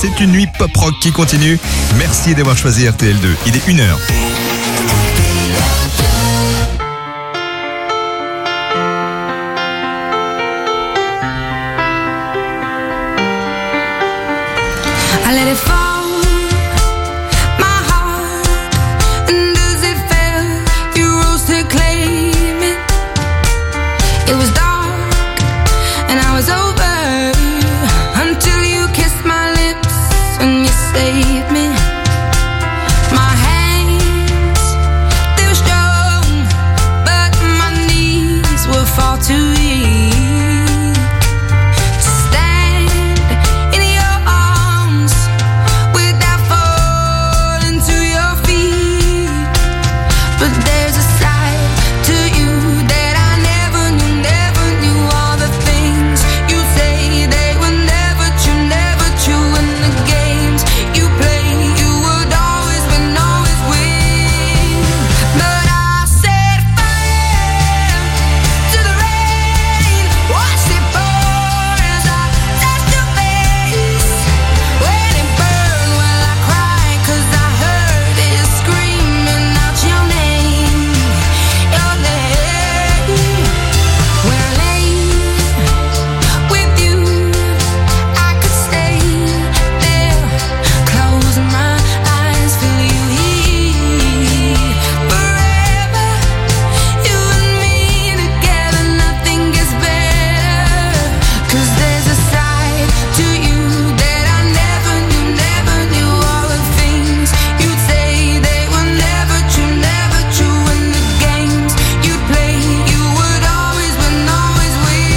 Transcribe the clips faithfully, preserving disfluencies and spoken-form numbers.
C'est une nuit pop-rock qui continue. Merci d'avoir choisi R T L deux. Il est une heure. I let it fall. It was dark and I was over until you kissed my lips and you saved me. My hands, they were strong, but my knees were far too weak to stand in your arms without falling to your feet. But there's a side to you that I never knew, never knew. All the things you say, they were never true, never true. And the games you play, you would always win, always win. But I set fire to the rain, watched it pour as I touched your face. When it burned, well I cried 'cause I heard it screaming out your name, your name. When I lay with you, I could stay there, closing my eyes, feel you here forever. You and me together, nothing gets better. 'Cause there's a side to you that I never knew, never knew. All the things you'd say, they were never true, never true. And the games you'd play, you would always win, always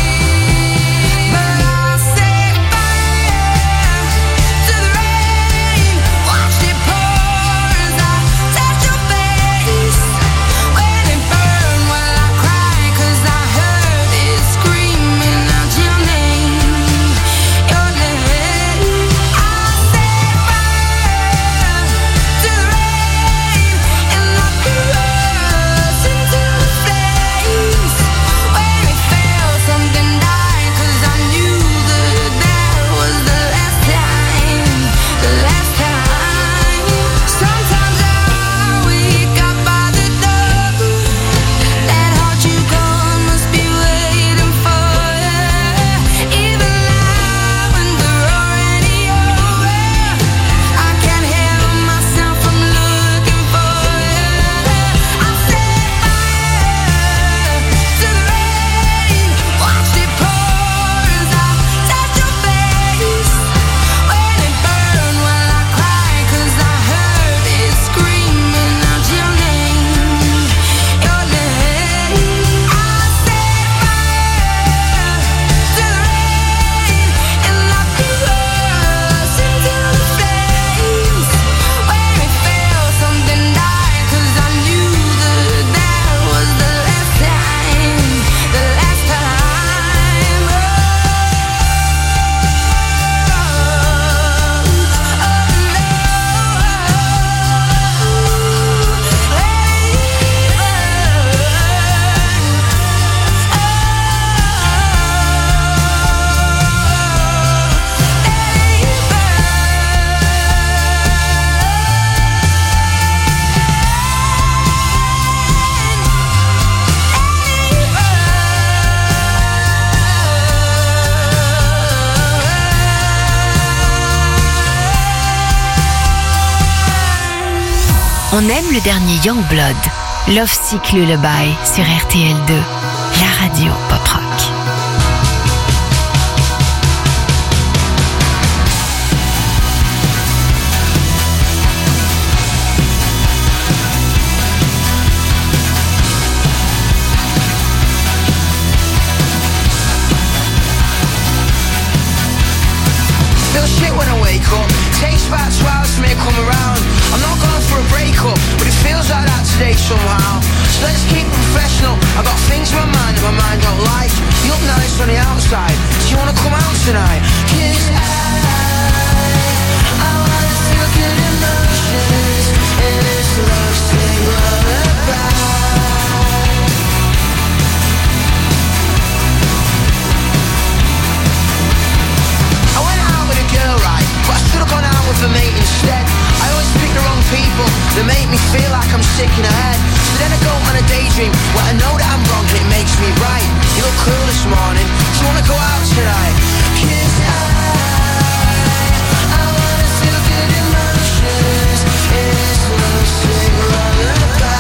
win. But I set fire to the rain, watched it pour as I touched your face. When it burned, well I cried 'cause I heard it screaming out your name, your name. I set fire to the rain and locked us into the flames. When it fell, something died 'cause I knew that that was the last time, the last time. Sometimes I wake up by the door, that heart you gone must be waiting for you. Even now when we're already over, I can't help myself from looking for you. I set fire to the rain, watched it pour as I touched your face. When it burned, well I cried 'cause I heard it screaming out your name, your name. I set fire to the rain and locked us into the flames. When it fell, something died 'cause I knew that that was the last time, the last time. Oh, On aime le dernier Youngblood, Love Sick Lullaby sur R T L deux, la radio pop rock. Feel shit when I wake up. Takes about twelve for me to come around. I'm not going for a breakup, but it feels like that today somehow. So let's keep it professional. I got things in my mind that my mind don't like. You look nice on the outside. Do you wanna come out tonight? 'Cause I, I wanna feel good emotions in this love sick lullaby. I went out with a girl, right? But I should've gone instead. I always pick the wrong people that make me feel like I'm sick in the head. So then I go on a daydream where I know that I'm wrong and it makes me right. You look cool this morning, do you wanna go out tonight? 'Cause I, I wanna feel good emotions. It's love sick lullaby.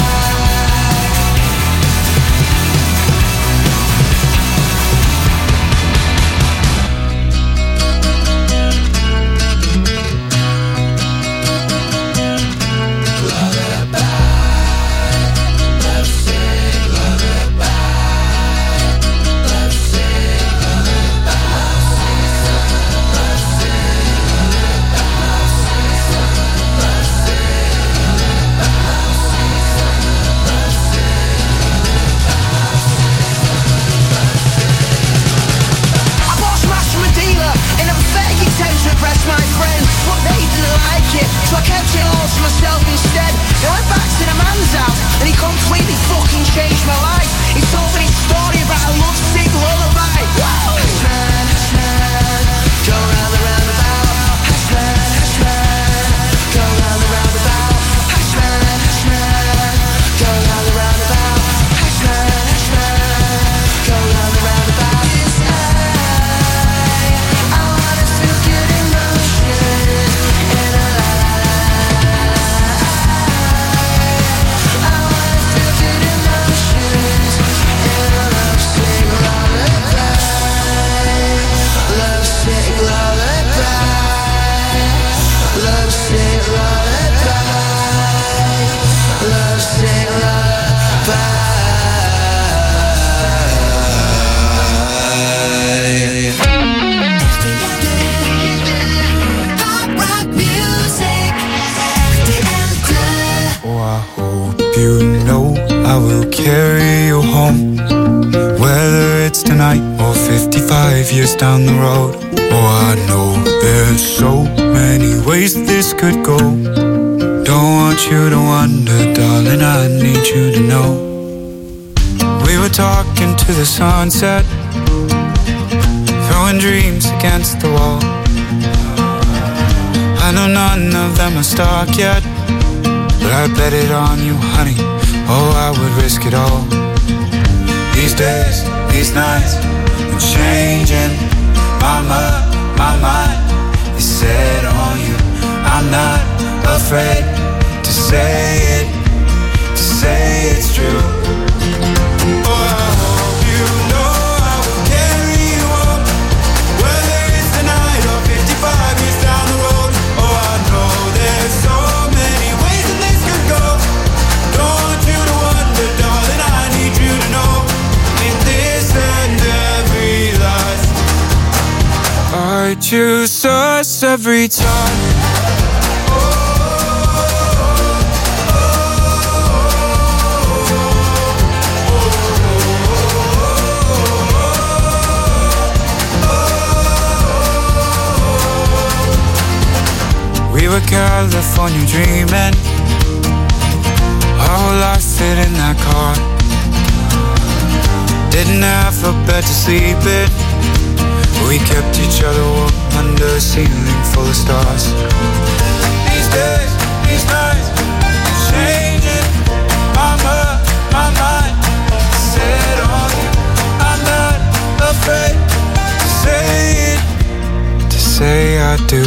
My friend, but they didn't like it, so I kept it all to myself instead. I went back to the man's house, and he completely fucking changed my life. He told me his story about a lovesick lullaby. Hasman, Hasman, go round the roundabout. Hasman, Hasman, go round the roundabout. Hasman, Hasman, go round the roundabout. Hasman, Hasman, go round the roundabout. Yes, I, I wanna feel good in my carry you home, whether it's tonight or fifty-five years down the road. Oh, I know there's so many ways this could go. Don't want you to wonder, darling, I need you to know. We were talking to the sunset, throwing dreams against the wall. I know none of them are stuck yet, but I bet it on you, honey. Oh, I would risk it all. These days, these nights, I'm changing. My mind, my mind is set on you. I'm not afraid to say it, to say it's true. Oh, I hope you know I will carry you home, whether it's tonight or fifty-five years down the road. Oh, I know there's so many ways that this could go. Don't want you to wonder, darling, I need you to know. In this and every life, I choose us every time. We were California dreaming, our whole life fit in that car. Didn't have a bed to sleep in, we kept each other warm under a ceiling full of stars. These days, these nights, changing. My mind, my mind, set on you. I'm not afraid to say it, to say I do.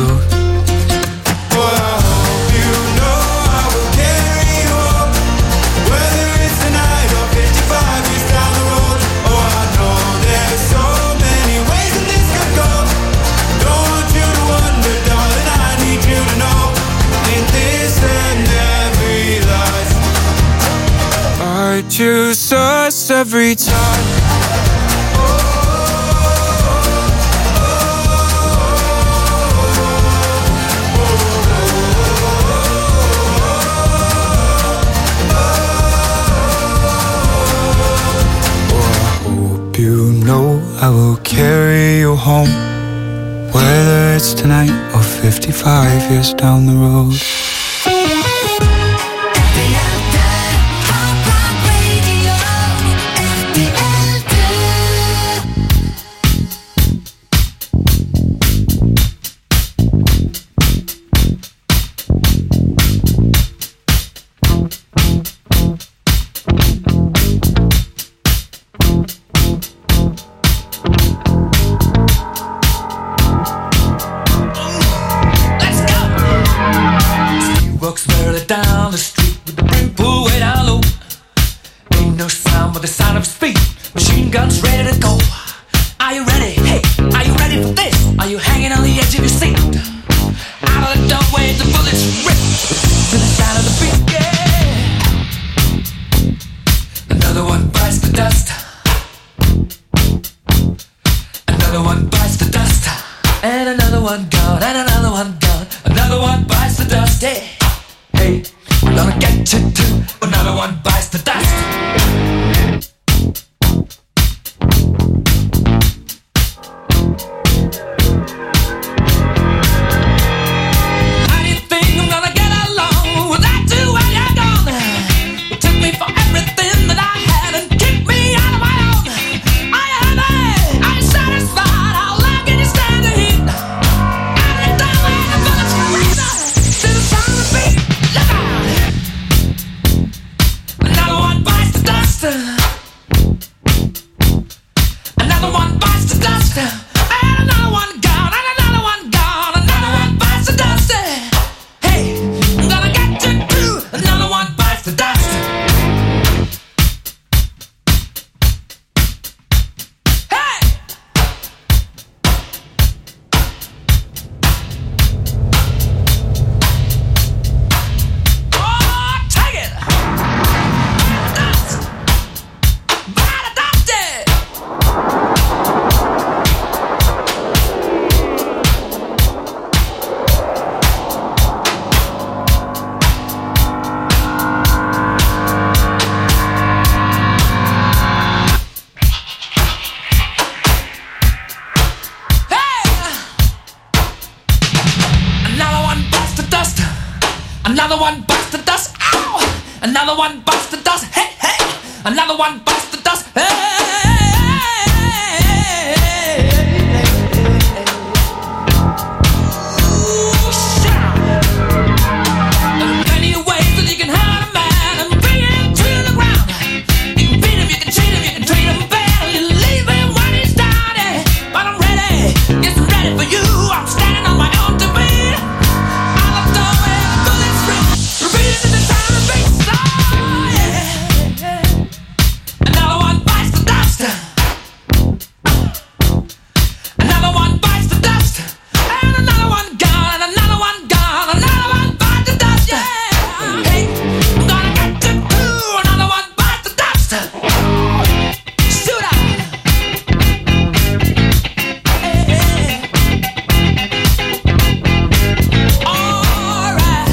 I choose us every time. I will carry you home, whether it's tonight or fifty-five years down the road. Another one bites the dust, and another one gone, and another one gone. Another one bites the dust. Hey, hey, we're gonna get you too. Another one bites the dust. How do you think I'm gonna get along without you when you're gone? You took me for everything that I had and kicked me out of my own. Are you happy? Are you satisfied? How long can you stand the heat? Every time when the bullets rain to the sound of the beat, look out! Another one bites the dust. Another one bites the dust. And another one gone. And another one gone. Another one bites the dust. Hey, I'm gonna get you too. Another one bites the dust. Hey! Oh, take it! Dust! By the dust, yeah! Hey! Another one bites the dust. Another one bites the dust. Ow! Another one bites the dust. Hey, hey! Another one bites the dust. Hey! Ooh, shout! There are plenty of ways that you can hurt a man and bring him to the ground. You can beat him, you can cheat him, you can treat him bad, you leave him when he's down. eh. But I'm ready, yes, I'm ready for you. I'm standing on my own two feet. Out of the way, the bullets ring, repeating in the sound of beats. Oh, yeah. Another one bites the dust. Another one bites the dust. And another one gone. And another one gone. Another one bites the dust. Yeah. Hey, I'm gonna get you too. Another one bites the dust. Shoot out. Hey, hey. All right.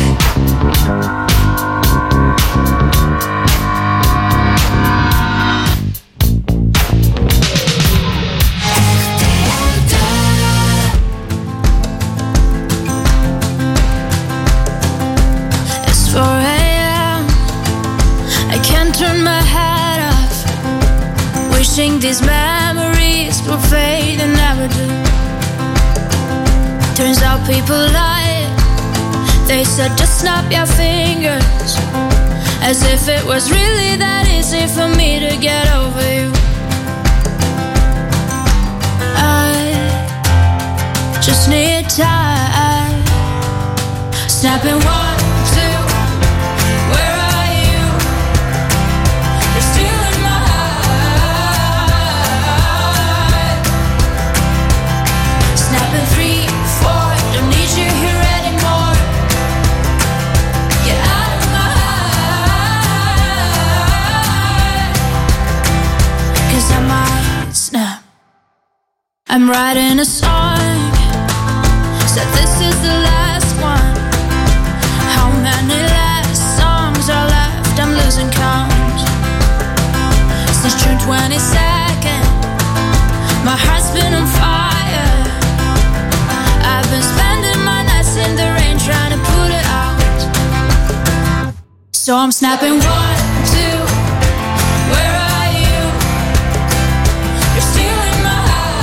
It's four a.m. I can't turn my head off. Wishing these memories will fade and never do. Turns out people lie. They said just snap your fingers, as if it was really that easy for me to get over you. I just need time. Snapping one, two. Where are you? You're still in my heart. Snapping three, four. Don't need you here anymore. Get out of my heart. 'Cause I might snap. I'm writing a song. Said this is the last one. How many last songs are left? I'm losing count. Since June twenty-second, my heart's been on fire. I've been spending my nights in the rain trying to put it out. So I'm snapping one, two. Where are you? You're still in my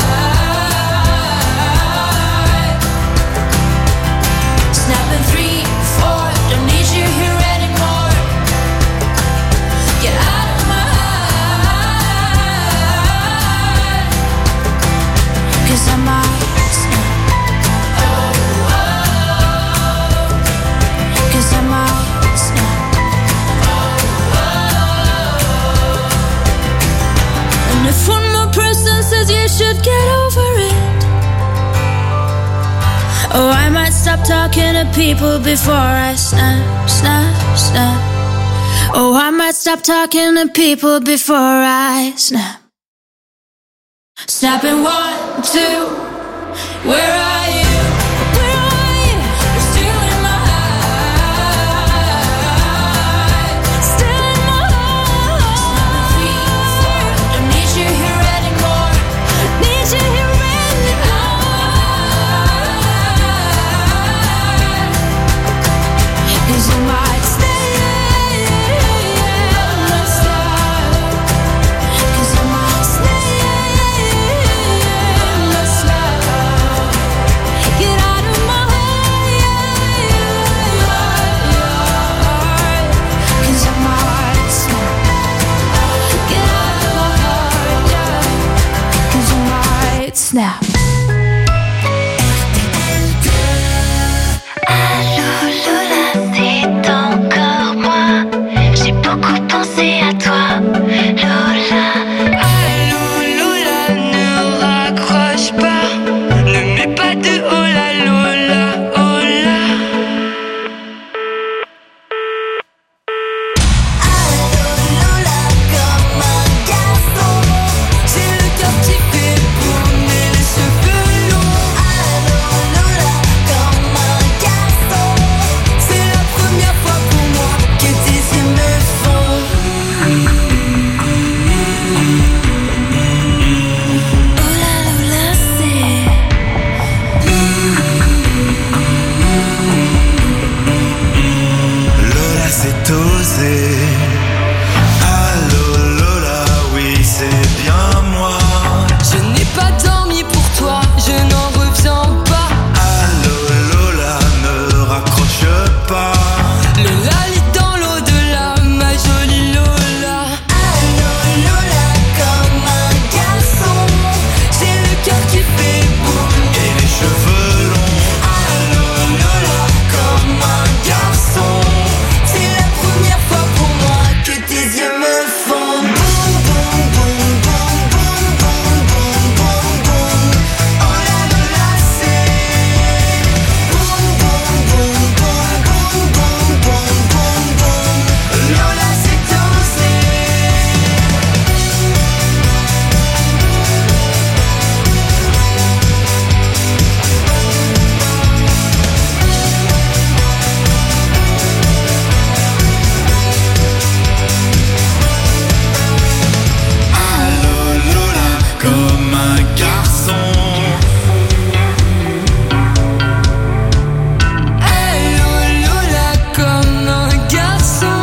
heart. Snapping three, four. Don't need you here anymore. Get out of my heart. 'Cause I might snap. Oh, oh. 'Cause I might snap. Oh, oh. And if one more person says you should get over it, oh, I might stop talking to people before I snap, snap, snap. Oh, I might stop talking to people before I snap. Snapping one, two, where are you? Where are you? You're still in my heart. Still in my heart. Don't need you here anymore. Need you here anymore. 'Cause you might stay. Snap. Allô Lola, c'est encore moi. J'ai beaucoup pensé à toi, Lola. Allô Lola, ne raccroche pas. Ne mets pas de oh la Lola, oh la. Allô Lola, comme un garçon, j'ai le cœur qui fait tourner les cheveux longs. Allô Lola, comme un garçon, c'est la première fois pour moi que tes yeux me font. Oh la Lola, c'est Lola, c'est osé. Allô Lola, oui c'est bien moi. je n'ai pas dormi pour toi, je n'en reviens pas. Allô Lola, ne raccroche pas. Le lali dans l'au-delà, ma jolie Lola. Allô Lola, comme un garçon, j'ai le cœur qui fait boum. Et les cheveux longs. Allô Lola, comme un garçon, c'est la première fois pour moi que tes yeux me font boum boum boum boum boum boum boum boum boum. Oh la Lola, c'est boum boum boum boum boum boum boum boum boum. Lola, c'est osé. Allô Lola, comme un garçon. Allô Lola, comme un garçon.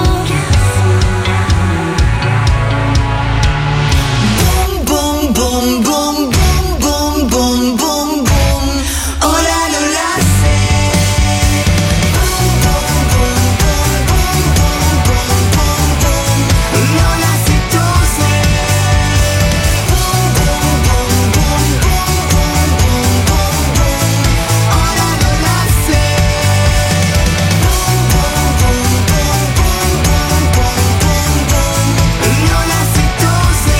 Boum boum boum boum boum boum boum boum boum. Oh la Lola, c'est boum boum boum boum boum boum boum boum boum. Lola, c'est osé. Boum boum boum boum boum boum boum boum boum. Oh la Lola, c'est boum boum boum boum boum boum boum boum boum. Lola, c'est osé.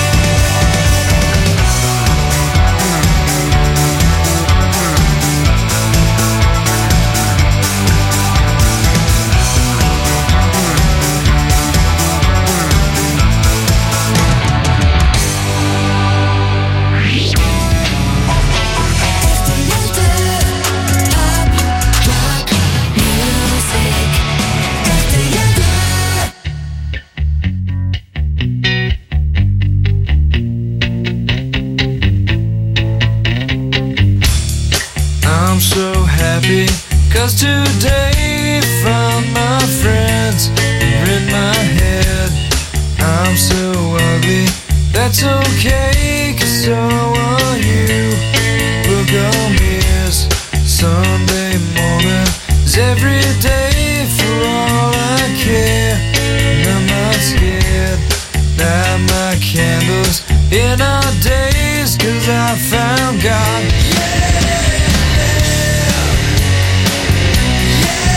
I'm so happy, cause today found my friends are in my head. I'm so ugly, that's okay, cause so are you. Look on this Sunday morning is every day for all I care. And I'm not scared, light my candles in our days, cause I found God. Yeah, yeah, yeah.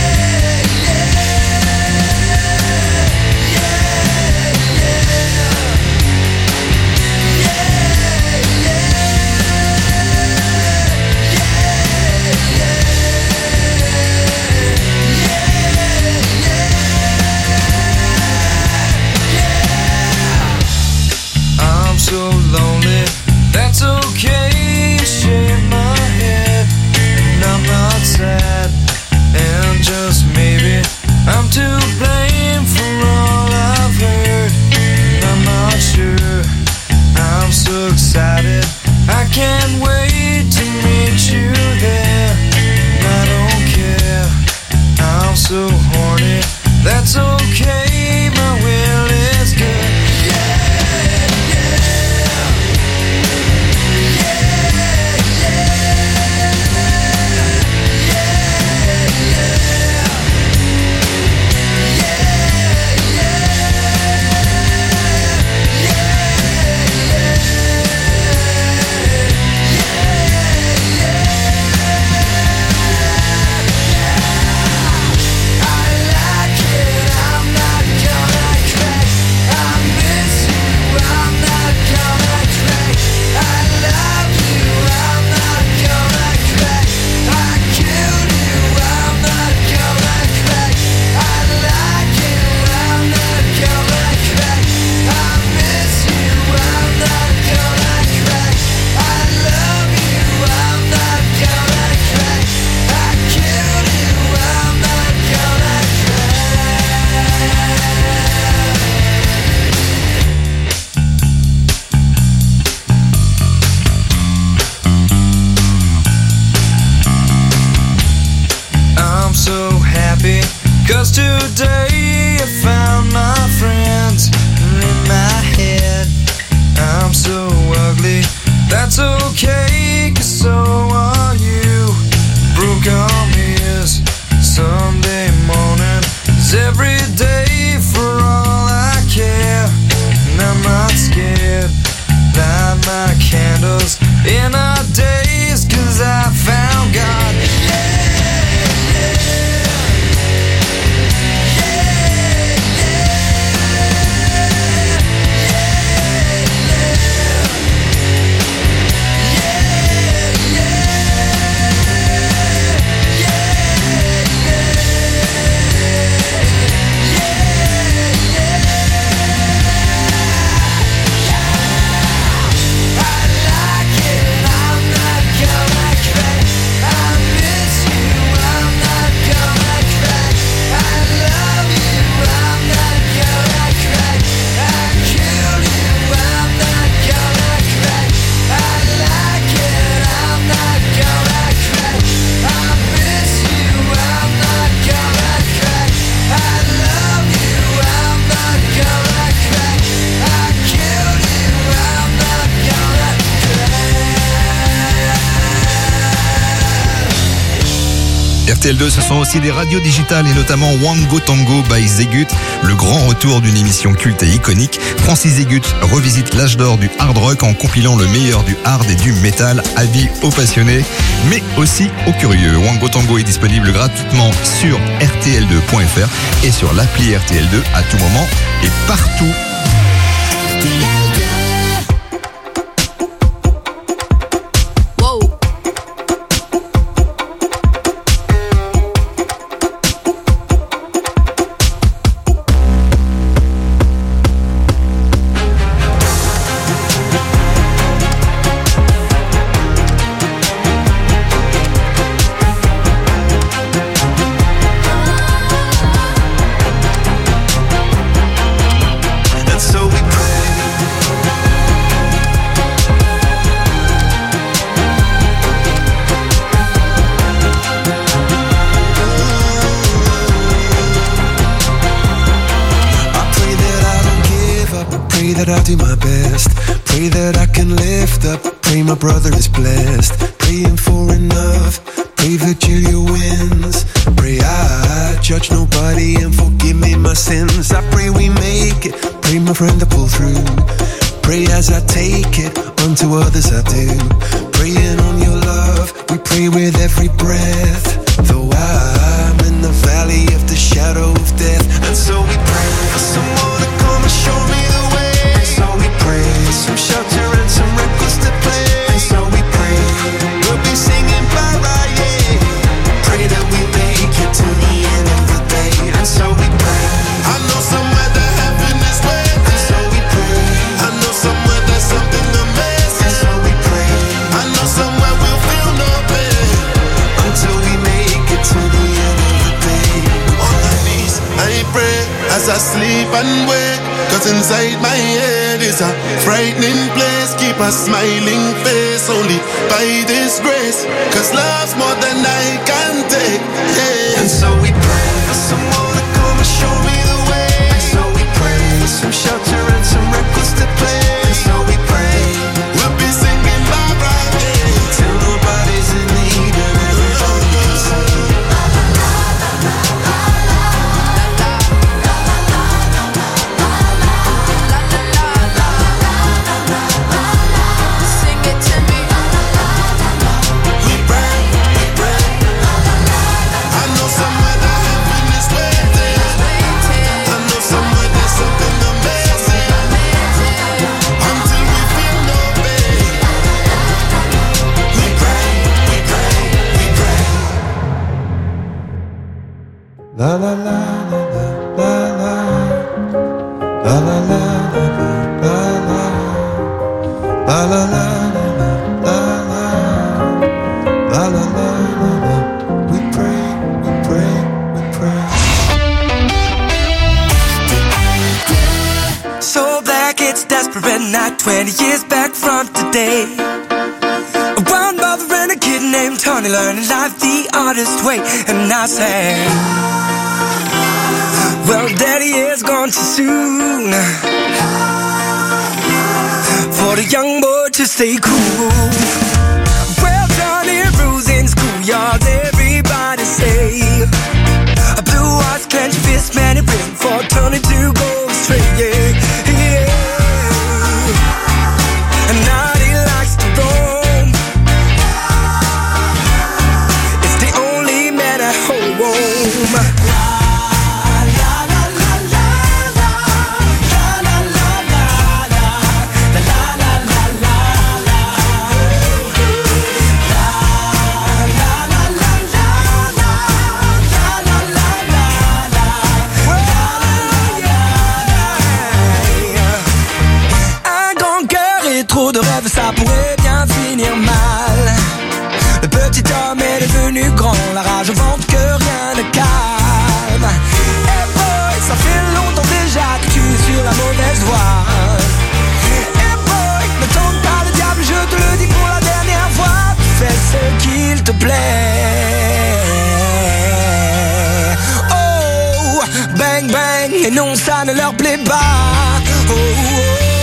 'Cause today I found my friends in my head. I'm so ugly, that's okay, 'cause so are you. Broke arm is Sunday morning, is every day for all I care. And I'm not scared, light my candles in our days, 'cause I found God. Yeah. R T L deux, ce sont aussi des radios digitales et notamment Wango Tango by Zegut, le grand retour d'une émission culte et iconique. Francis Zegut revisite l'âge d'or du hard rock en compilant le meilleur du hard et du metal, avis aux passionnés, mais aussi aux curieux. Wango Tango est disponible gratuitement sur R T L deux point F R et sur l'appli R T L deux à tout moment et partout. My brother is blessed, praying for enough, pray Virgilia wins, pray I judge nobody and forgive me my sins, I pray we make it, pray my friend to pull through, pray as I take it, unto others I do, praying on your love, we pray with every breath, though I'm in the valley of the shadow of death, and so we pray for someone to come and show me the way, and so we pray for some shelter and some records to play. So we pray, we'll be singing bye-bye, yeah. Pray that we make it to the end of the day. And so we pray, I know somewhere that heaven is waiting. And so we pray, I know somewhere there's something amazing. And so we pray, I know somewhere we'll feel no pain until we make it to the end of the day. On my knees, I pray as I sleep and wake, 'cause inside my head is a frightening place. Keep a smiling face only by this grace, 'cause love's more than I can take, yeah. And so we pray for someone to come and show me the way. And so we pray for some shelter and some records to play. And so we pray we'll be singing bye-bye, yeah, till nobody's in need and everybody can sing. La la la la la la la la la la la la la la la la la. We pray, we pray, we pray. So black, it's desperate night, twenty years back from today. Around by the renegade named Tony, learning life the artist way, and I say, Well, daddy is gone too soon for the young boy to stay cool. Well done in rules in schoolyards, everybody say. A blue eyes, clenched fist, man, it written for turning to go straight, yeah, yeah. And now he likes to roam. It's the only man at home. Trop de rêves, ça pourrait bien finir mal. Le petit homme est devenu grand, la rage au ventre que rien ne calme. Hey boy, ça fait longtemps déjà que tu es sur la mauvaise voie. Hey boy, ne tente pas le diable, je te le dis pour la dernière fois. Fais ce qu'il te plaît. Oh, bang bang, et non ça ne leur plaît pas. Oh, oh.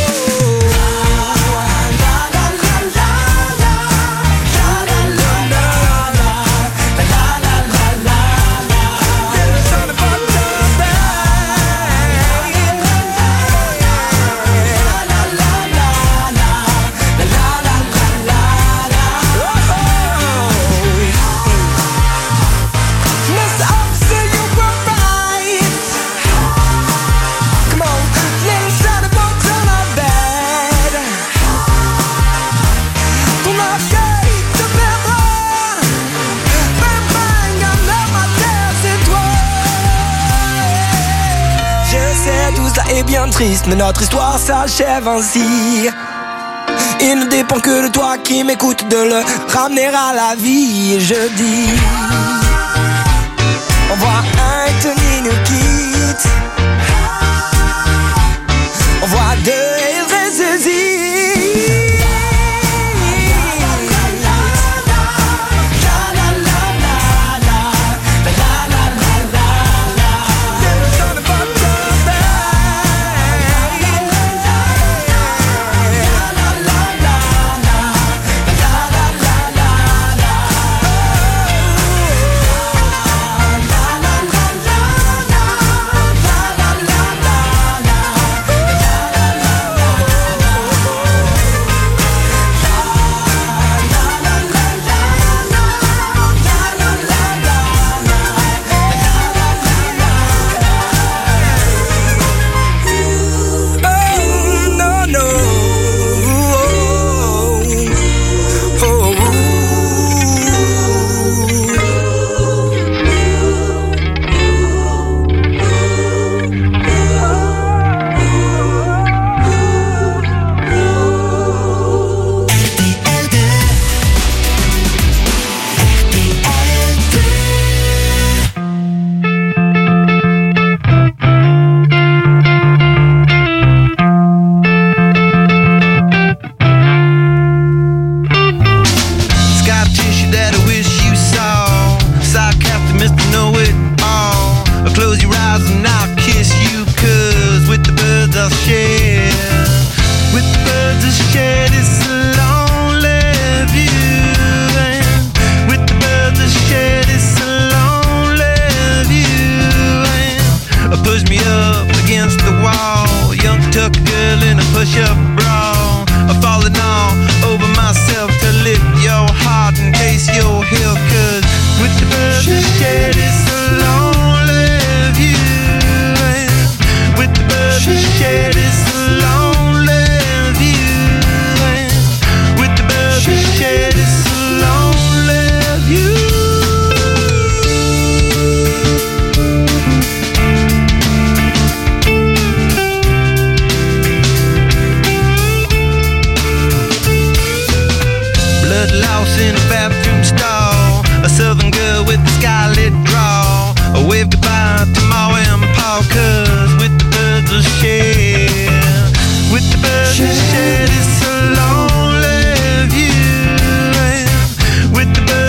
Est bien triste, mais notre histoire s'achève ainsi. Il ne dépend que de toi qui m'écoute de le ramener à la vie. Et je dis au revoir, Anthony nous quitte. Au revoir, deux et il ressaisit.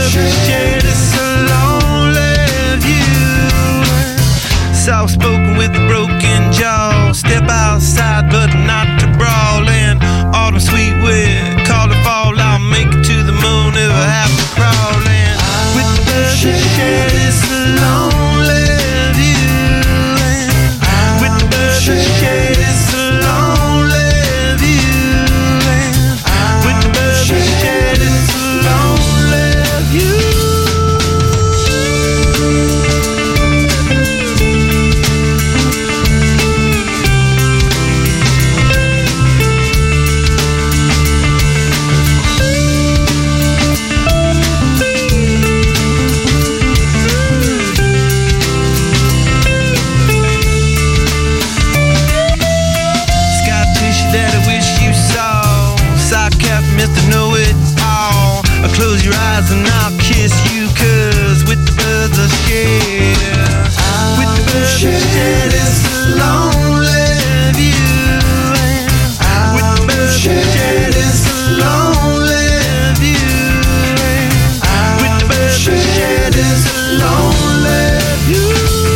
Soft spoken with Close your eyes and I'll kiss you, cause with the birds are scared. With the birds are scared, it's a lonely view. With the birds are scared, it's a lonely view. With the birds are scared, it's a lonely view.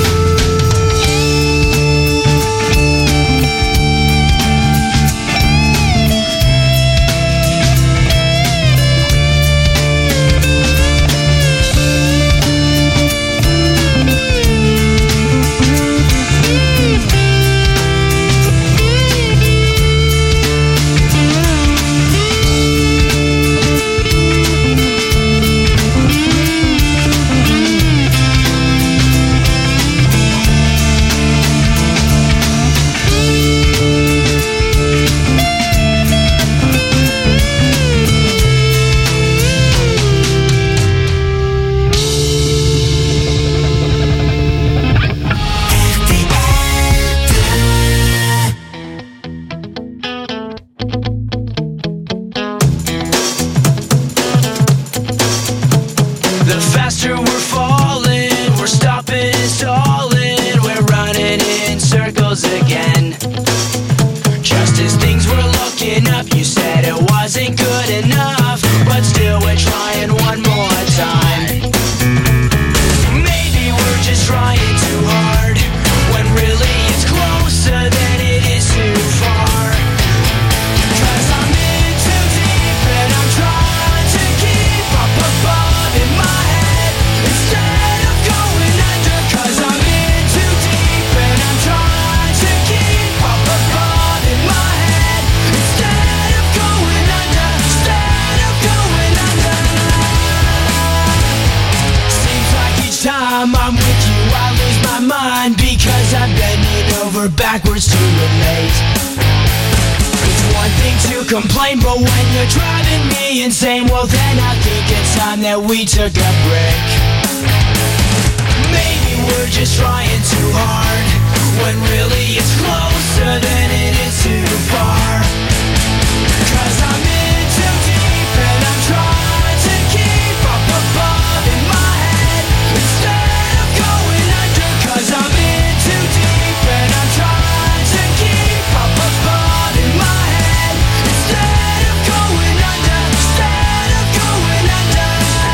Complain, but when you're driving me insane, well then I think it's time that we took a break. Maybe we're just trying too hard, when really it's closer than it is too far. Cause I'm in too deep and I'm trying to keep up above in my head instead of going under. Cause I'm in too deep and I'm trying to keep up above in my head instead of going under. Instead of going under.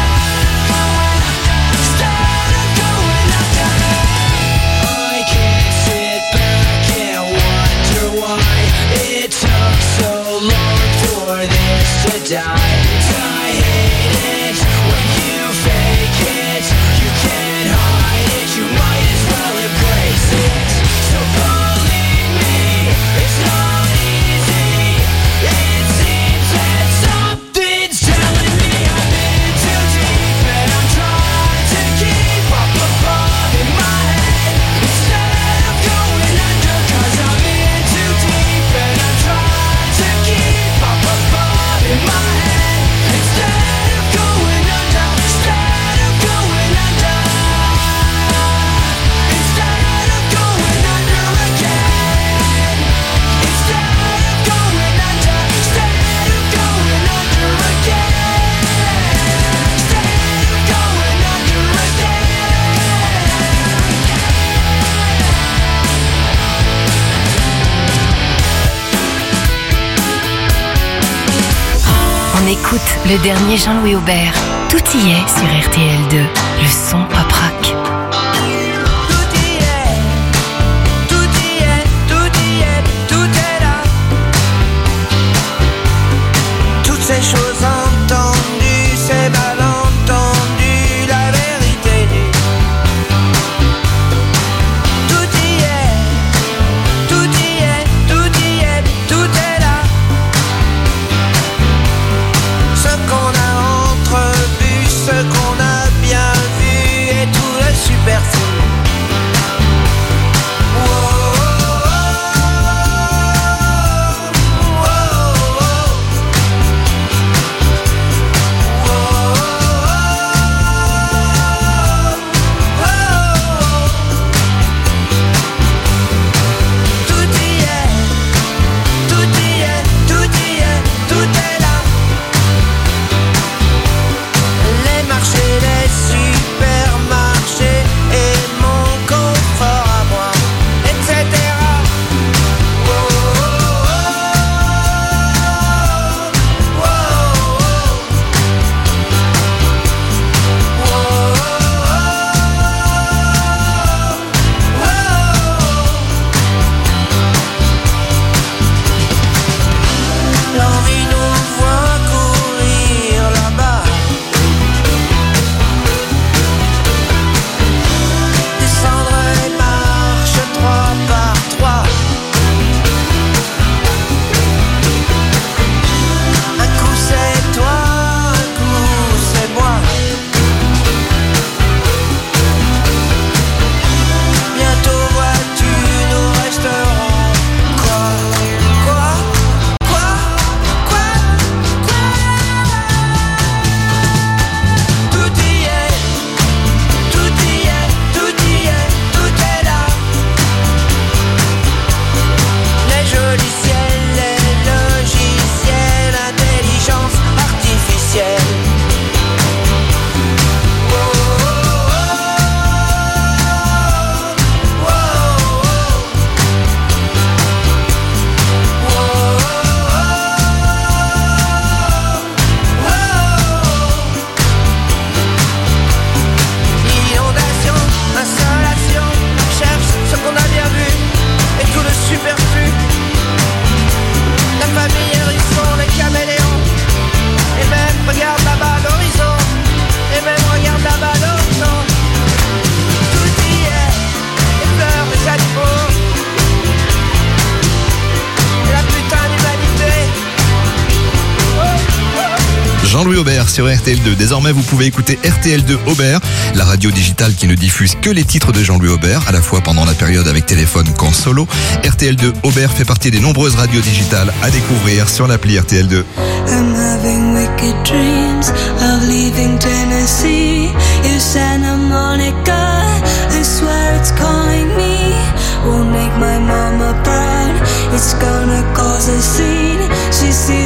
Instead of going under. I can't sit back and wonder why it took so long for this to die. I hate it when you fake it. You can't hide it, you might as well embrace it. So believe me, it's not easy. It seems that something's telling me I'm in too deep and I'm trying to keep up above in my head instead of going under. Cause I'm in too deep and I'm trying to keep up above in my head instead of going under. Instead of going under. Instead of going under again. Instead of going under. Instead of going under again. Instead of going under On écoute le dernier Jean-Louis Aubert. Tout y est sur R T L deux. Le son pop rock. Tout y est, tout y est, tout y est, tout est là. Toutes ces choses entendues, ces malentendus, la vérité. Tout y est, tout y est, tout y est, tout est là. Ce qu'on a entrevu, ce qu'on a bien vu, et tout Jean-Louis Aubert sur R T L deux. Désormais, vous pouvez écouter R T L deux Aubert, la radio digitale qui ne diffuse que les titres de Jean-Louis Aubert, à la fois pendant la période avec téléphone qu'en solo. R T L deux Aubert fait partie des nombreuses radios digitales à découvrir sur l'appli R T L deux. I'm having wicked dreams of leaving Tennessee. If Santa Monica, I swear it's calling me. Won't make my mama proud. It's gonna cause a scene. She sees